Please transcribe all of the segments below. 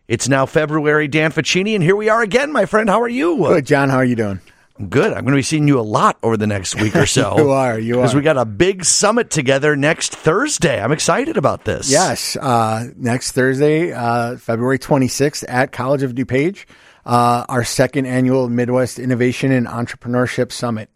It's now February. Dan Ficini, and here we are again, my friend. How are you? Good, John. How are you doing? I'm good. I'm going to be seeing you a lot over the next week or so. You are. Because we got a big summit together next Thursday. I'm excited about this. Yes. Next Thursday, February 26th at College of DuPage, our second annual Midwest Innovation and Entrepreneurship Summit.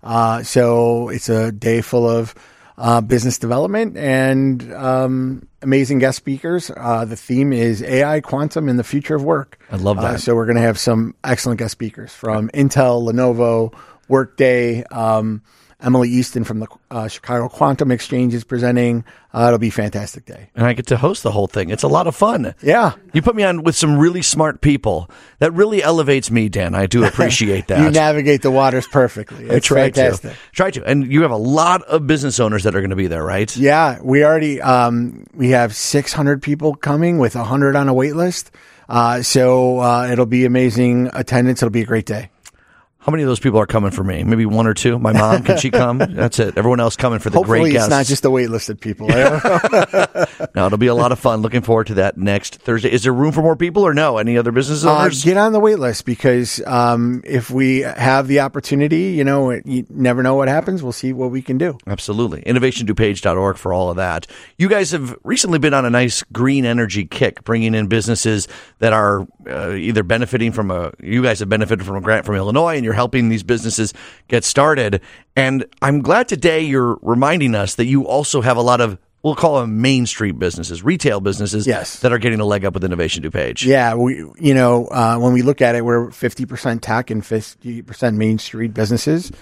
So it's a day full of business development and amazing guest speakers. The theme is AI, quantum, and the future of work. I love that. So we're going to have some excellent guest speakers from Intel, Lenovo, Workday. Emily Easton from the Chicago Quantum Exchange is presenting. It'll be a fantastic day. And I get to host the whole thing. It's a lot of fun. Yeah. You put me on with some really smart people. That really elevates me, Dan. I do appreciate that. You navigate the waters perfectly. It's fantastic. Try to. And you have a lot of business owners that are going to be there, right? Yeah. We already we have 600 people coming with 100 on a wait list. So it'll be amazing attendance. It'll be a great day. How many of those people are coming for me? Maybe one or two? My mom, can she come? That's it. Everyone else coming for the Hopefully great guests. It's not just the waitlisted people. No, it'll be a lot of fun. Looking forward to that next Thursday. Is there room for more people or no? Any other business owners? Get on the wait list because if we have the opportunity, you never know what happens. We'll see what we can do. Absolutely. InnovationDuPage.org for all of that. You guys have recently been on a nice green energy kick, bringing in businesses that are either benefiting from you guys have benefited from a grant from Illinois, and you're helping these businesses get started. And I'm glad today you're reminding us that you also have a lot of, we'll call them Main Street businesses, retail businesses, yes, that are getting a leg up with Innovation DuPage. Yeah, when we look at it, we're 50% tech and 50% Main Street businesses.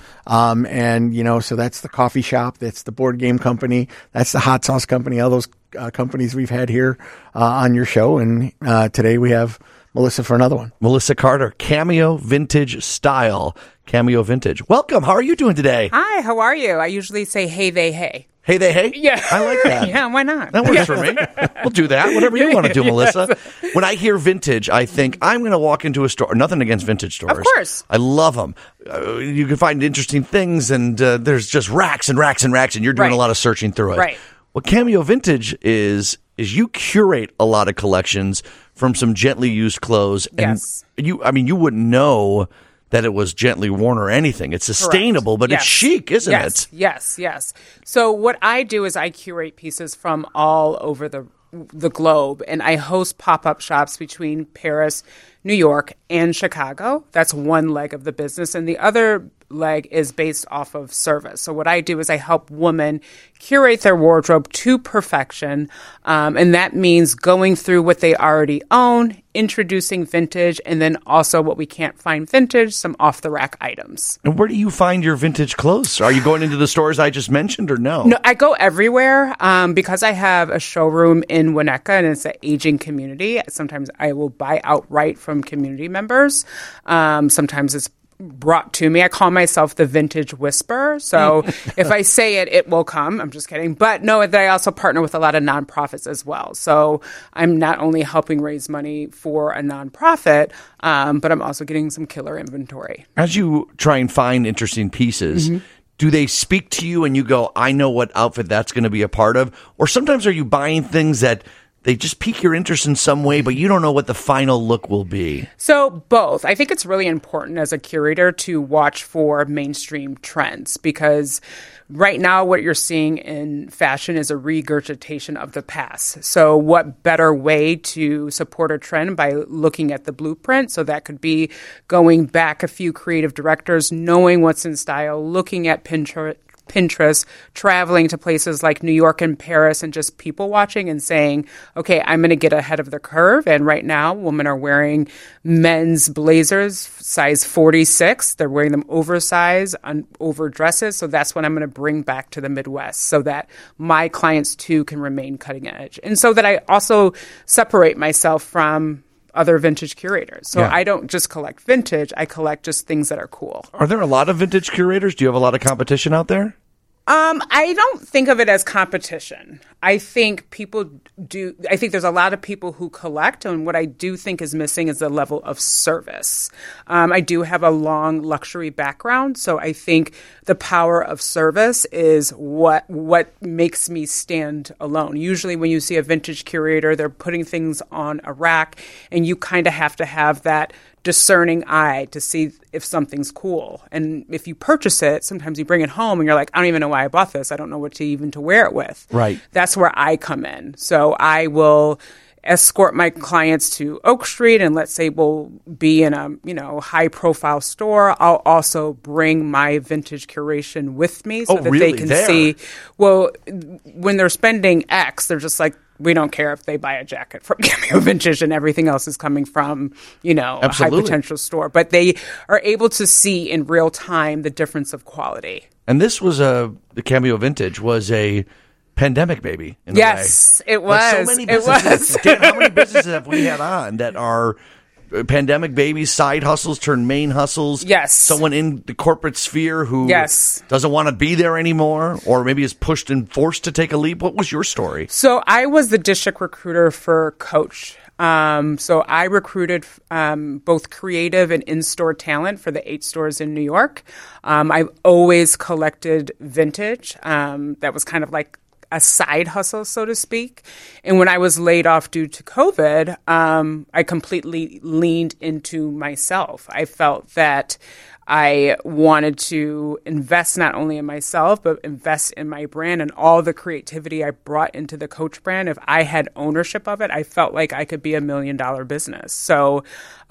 So that's the coffee shop, that's the board game company, that's the hot sauce company, all those companies we've had here on your show. And today we have Melissa for another one. Melissa Carter, Cameo Vintage Style. Cameo Vintage. Welcome. How are you doing today? Hi, how are you? I usually say hey, they, hey. Hey, they, hey? Yeah. I like that. Yeah, why not? That works for me. We'll do that. Whatever you want to do, Melissa. When I hear vintage, I think I'm going to walk into a store. Nothing against vintage stores. Of course. I love them. You can find interesting things, and there's just racks and racks and racks, and you're doing a lot of searching through it. Right. What Cameo Vintage is you curate a lot of collections from some gently used clothes. And yes. You wouldn't know that it was gently worn or anything. It's sustainable, but it's chic, isn't it? Yes. So what I do is I curate pieces from all over the globe, and I host pop-up shops between Paris, New York, and Chicago. That's one leg of the business. And the other leg is based off of service. So what I do is I help women curate their wardrobe to perfection. And that means going through what they already own, introducing vintage, and then also what we can't find vintage, some off-the-rack items. And where do you find your vintage clothes? Are you going into the stores I just mentioned or no? No, I go everywhere because I have a showroom in Winnetka, and it's an aging community. Sometimes I will buy outright from community members. Sometimes it's brought to me. I call myself the vintage whisperer. So if I say it, it will come. I'm just kidding. But no, I also partner with a lot of nonprofits as well. So I'm not only helping raise money for a nonprofit, but I'm also getting some killer inventory. As you try and find interesting pieces, do they speak to you and you go, I know what outfit that's going to be a part of? Or sometimes are you buying things that they just pique your interest in some way, but you don't know what the final look will be? So both. I think it's really important as a curator to watch for mainstream trends because right now what you're seeing in fashion is a regurgitation of the past. So what better way to support a trend by looking at the blueprint? So that could be going back a few creative directors, knowing what's in style, looking at Pinterest, traveling to places like New York and Paris and just people watching and saying, okay, I'm going to get ahead of the curve. And right now, women are wearing men's blazers, size 46. They're wearing them oversized, over dresses. So that's what I'm going to bring back to the Midwest so that my clients too can remain cutting edge. And so that I also separate myself from other vintage curators. So I don't just collect vintage, I collect just things that are cool. Are there a lot of vintage curators? Do you have a lot of competition out there? I don't think of it as competition. I think people do. I think there's a lot of people who collect, and what I do think is missing is the level of service. I do have a long luxury background, so I think the power of service is what makes me stand alone. Usually when you see a vintage curator, they're putting things on a rack, and you kind of have to have that discerning eye to see if something's cool. And if you purchase it, sometimes you bring it home and you're like, I don't even know why I bought this. I don't know what to wear it with. Right. That's where I come in. So I will escort my clients to Oak Street, and let's say we'll be in a high profile store. I'll also bring my vintage curation with me so that really? They can see, well, when they're spending X, they're just like, we don't care if they buy a jacket from Cameo Vintage and everything else is coming from, a high potential store. But they are able to see in real time the difference of quality. And this was the Cameo Vintage was a pandemic baby. Yes, it was. Like so many businesses. Dan, how many businesses have we had on that are pandemic babies, side hustles turned main hustles? Yes. Someone in the corporate sphere who doesn't want to be there anymore, or maybe is pushed and forced to take a leap. What was your story? So I was the district recruiter for Coach. So I recruited both creative and in-store talent for the 8 stores in New York. I've always collected vintage. That was kind of like a side hustle, so to speak. And when I was laid off due to COVID, I completely leaned into myself. I felt that I wanted to invest not only in myself, but invest in my brand and all the creativity I brought into the Coach brand. If I had ownership of it, I felt like I could be $1 million business. So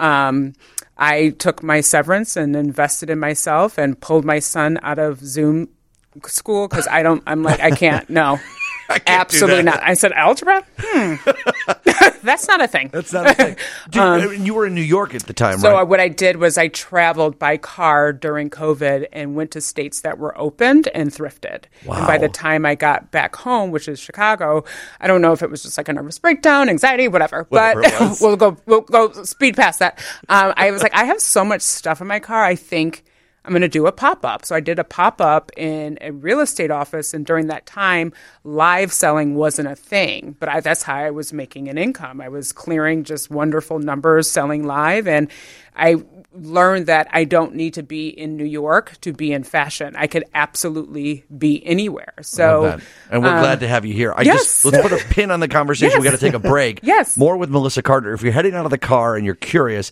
I took my severance and invested in myself and pulled my son out of Zoom school because I can't, no. Absolutely not. I said, algebra? That's not a thing. That's not a thing. Dude, you were in New York at the time, right? So what I did was I traveled by car during COVID and went to states that were opened and thrifted. Wow. And by the time I got back home, which is Chicago, I don't know if it was just like a nervous breakdown, anxiety, whatever. But we'll go speed past that. I was like, I have so much stuff in my car. I think I'm going to do a pop-up. So I did a pop-up in a real estate office. And during that time, live selling wasn't a thing. But that's how I was making an income. I was clearing just wonderful numbers selling live. And I learned that I don't need to be in New York to be in fashion. I could absolutely be anywhere. So, and we're glad to have you here. Let's put a pin on the conversation. Yes. We got to take a break. Yes. More with Melissa Carter. If you're heading out of the car and you're curious,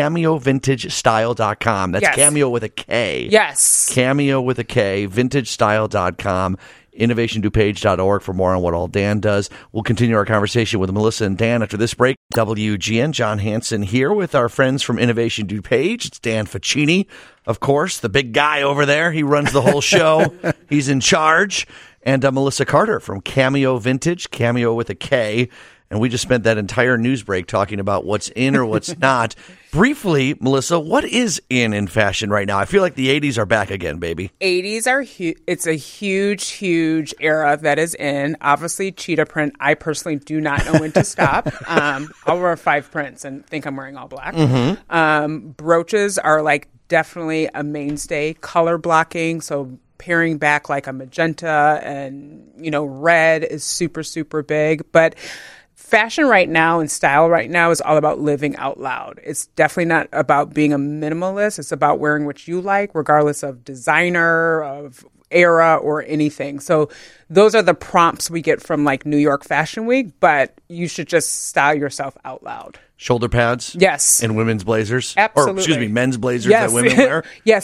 CameoVintageStyle.com. That's Cameo with a K. Yes. Cameo with a K, VintageStyle.com. InnovationDuPage.org for more on what all Dan does. We'll continue our conversation with Melissa and Dan after this break. WGN, John Hanson here with our friends from Innovation DuPage. It's Dan Faccini, of course, the big guy over there. He runs the whole show. He's in charge. And Melissa Carter from Cameo Vintage, Cameo with a K. And we just spent that entire news break talking about what's in or what's not. Briefly, Melissa, what is in fashion right now? I feel like the 80s are back again, baby. 80s are it's a huge era that is in. Obviously, cheetah print. I personally do not know when to stop. I'll wear 5 prints and think I'm wearing all black. Mm-hmm. Brooches are like definitely a mainstay. Color blocking, so paring back like a magenta and, red is super, super big. But fashion right now and style right now is all about living out loud. It's definitely not about being a minimalist. It's about wearing what you like, regardless of designer, of era, or anything. So those are the prompts we get from like New York Fashion Week, but you should just style yourself out loud. Shoulder pads? Yes. And women's blazers? Absolutely. Or, excuse me, men's blazers that women wear? Yes.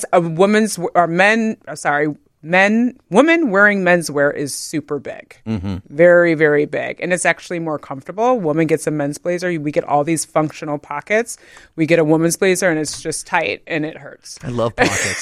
Women wearing menswear is super big. Mm-hmm. Very, very big. And it's actually more comfortable. Woman gets a men's blazer. We get all these functional pockets. We get a woman's blazer and it's just tight and it hurts. I love pockets.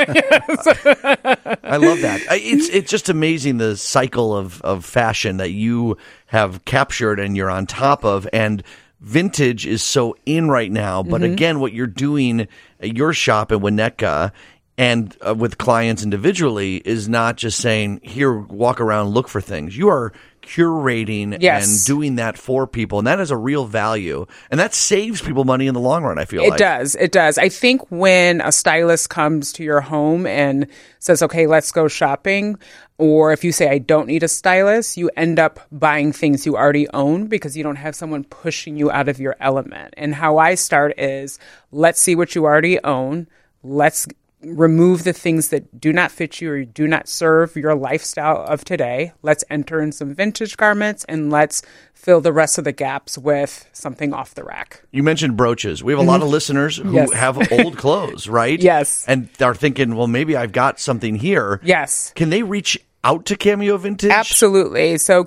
I love that. It's just amazing the cycle of fashion that you have captured and you're on top of. And vintage is so in right now. But again, what you're doing at your shop in Winnetka and with clients individually is not just saying, here, walk around, look for things. You are curating and doing that for people, and that is a real value, and that saves people money in the long run. I feel it does. I think when a stylist comes to your home and says, okay, let's go shopping, or if you say, I don't need a stylist, you end up buying things you already own because you don't have someone pushing you out of your element. And how I start is, let's see what you already own. Let's remove the things that do not fit you or do not serve your lifestyle of today. Let's enter in some vintage garments, and let's fill the rest of the gaps with something off the rack. You mentioned brooches. We have a lot of listeners who have old clothes, right? Yes. And are thinking, well, maybe I've got something here. Yes. Can they reach out to Cameo Vintage? Absolutely. So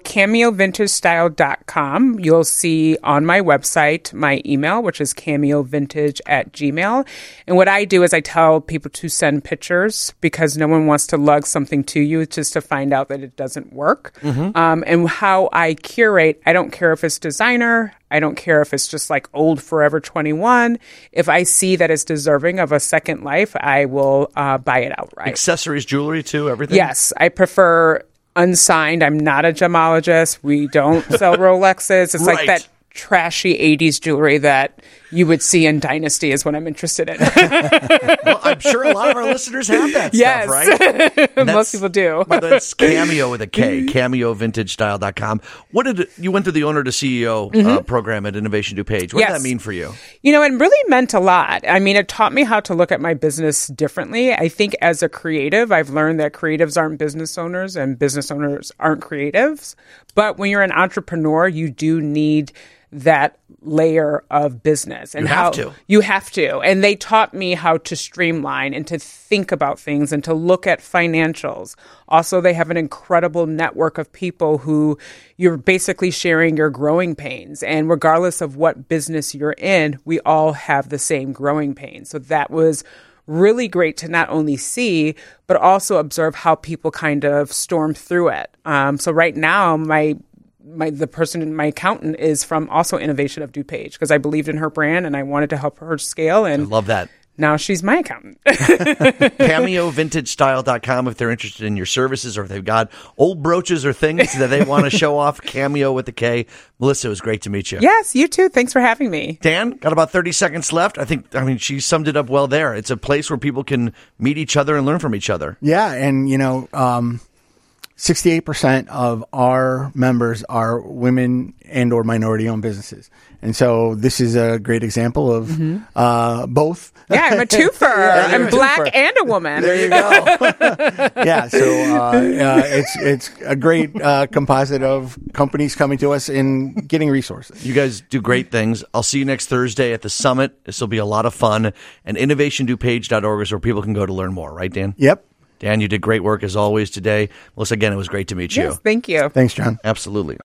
cameovintagestyle.com. You'll see on my website my email, which is cameovintage@gmail. And what I do is I tell people to send pictures because no one wants to lug something to you just to find out that it doesn't work. And how I curate, I don't care if it's designer. I don't care if it's just like old Forever 21. If I see that it's deserving of a second life, I will buy it outright. Accessories, jewelry too, everything? Yes. I prefer unsigned. I'm not a gemologist. We don't sell Rolexes. It's like that trashy 80s jewelry that you would see in Dynasty is what I'm interested in. Well, I'm sure a lot of our listeners have that stuff, right? Most people do. But that's Cameo with a K, cameovintagestyle.com. You went through the owner to CEO program at Innovation DuPage. What did that mean for you? You know, it really meant a lot. I mean, it taught me how to look at my business differently. I think as a creative, I've learned that creatives aren't business owners and business owners aren't creatives. But when you're an entrepreneur, you do need that layer of business. And you have to. And they taught me how to streamline and to think about things and to look at financials. Also, they have an incredible network of people who you're basically sharing your growing pains. And regardless of what business you're in, we all have the same growing pains. So that was really great to not only see, but also observe how people kind of storm through it. So right now, my accountant is from also Innovation of DuPage because I believed in her brand and I wanted to help her scale. And I love that. Now she's my accountant. CameoVintageStyle.com if they're interested in your services or if they've got old brooches or things that they want to show off. Cameo with a K. Melissa, it was great to meet you. Yes, you too. Thanks for having me. Dan, got about 30 seconds left. I mean, she summed it up well there. It's a place where people can meet each other and learn from each other. Yeah, and 68% of our members are women and or minority-owned businesses. And so this is a great example of both. Yeah, I'm a twofer. I'm black and a woman. There you go. Yeah, so it's a great composite of companies coming to us and getting resources. You guys do great things. I'll see you next Thursday at the summit. This will be a lot of fun. And innovationdupage.org is where people can go to learn more, right, Dan? Yep. Dan, you did great work as always today. Melissa, again, it was great to meet you. Yes, thank you. Thanks, John. Absolutely.